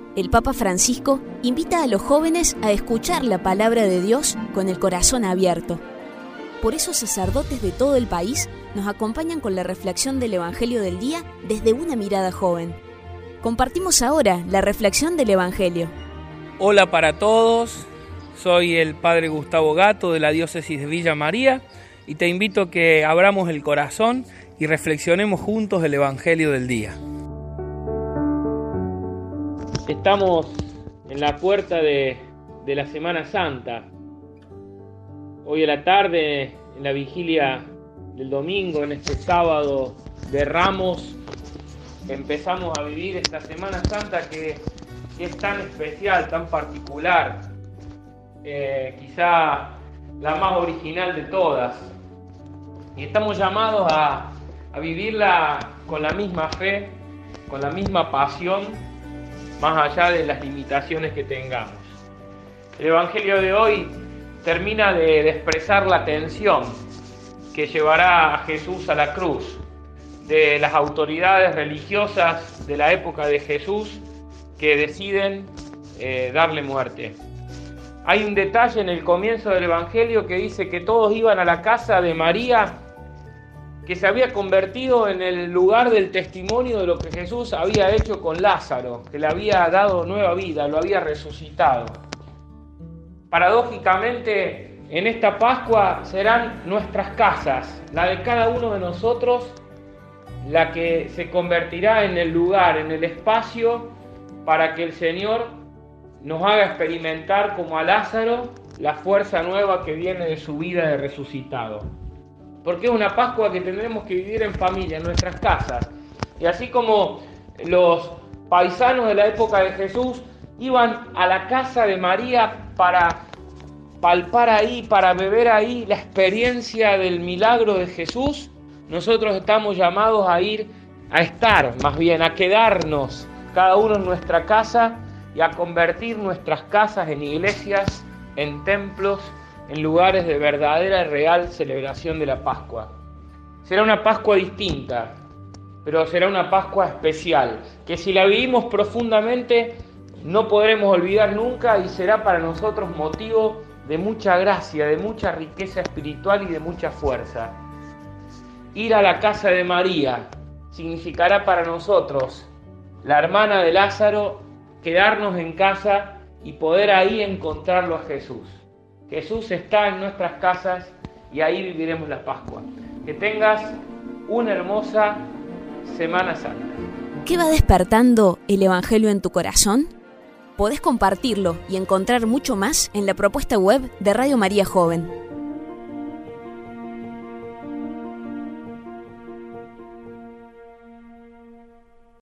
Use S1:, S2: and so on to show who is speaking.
S1: el Papa Francisco invita a los jóvenes a escuchar la palabra de Dios con el corazón abierto. Por eso sacerdotes de todo el país nos acompañan con la reflexión del Evangelio del día desde una mirada joven. Compartimos ahora la reflexión del Evangelio.
S2: Hola para todos, soy el Padre Gustavo Gato de la Diócesis de Villa María y te invito a que abramos el corazón y reflexionemos juntos el Evangelio del día. Estamos en la puerta de la Semana Santa. Hoy a la tarde, en la vigilia del domingo, en este sábado de Ramos, empezamos a vivir esta Semana Santa que es tan especial, tan particular, quizá la más original de todas. Y estamos llamados a vivirla con la misma fe, con la misma pasión, más allá de las limitaciones que tengamos. El Evangelio de hoy termina de expresar la tensión que llevará a Jesús a la cruz, de las autoridades religiosas de la época de Jesús que deciden darle muerte. Hay un detalle en el comienzo del Evangelio que dice que todos iban a la casa de María, que se había convertido en el lugar del testimonio de lo que Jesús había hecho con Lázaro, que le había dado nueva vida, lo había resucitado. Paradójicamente, en esta Pascua serán nuestras casas, la de cada uno de nosotros, la que se convertirá en el lugar, en el espacio, para que el Señor nos haga experimentar como a Lázaro la fuerza nueva que viene de su vida de resucitado. Porque es una Pascua que tendremos que vivir en familia, en nuestras casas. Y así como los paisanos de la época de Jesús iban a la casa de María para palpar ahí, para beber ahí la experiencia del milagro de Jesús, nosotros estamos llamados a ir, a estar, más bien, a quedarnos cada uno en nuestra casa y a convertir nuestras casas en iglesias, en templos, en lugares de verdadera y real celebración de la Pascua. Será una Pascua distinta, pero será una Pascua especial, que si la vivimos profundamente no podremos olvidar nunca y será para nosotros motivo de mucha gracia, de mucha riqueza espiritual y de mucha fuerza. Ir a la casa de María significará para nosotros, la hermana de Lázaro, quedarnos en casa y poder ahí encontrarlo a Jesús. Jesús está en nuestras casas y ahí viviremos la Pascua. Que tengas una hermosa Semana Santa.
S1: ¿Qué va despertando el Evangelio en tu corazón? Podés compartirlo y encontrar mucho más en la propuesta web de Radio María Joven.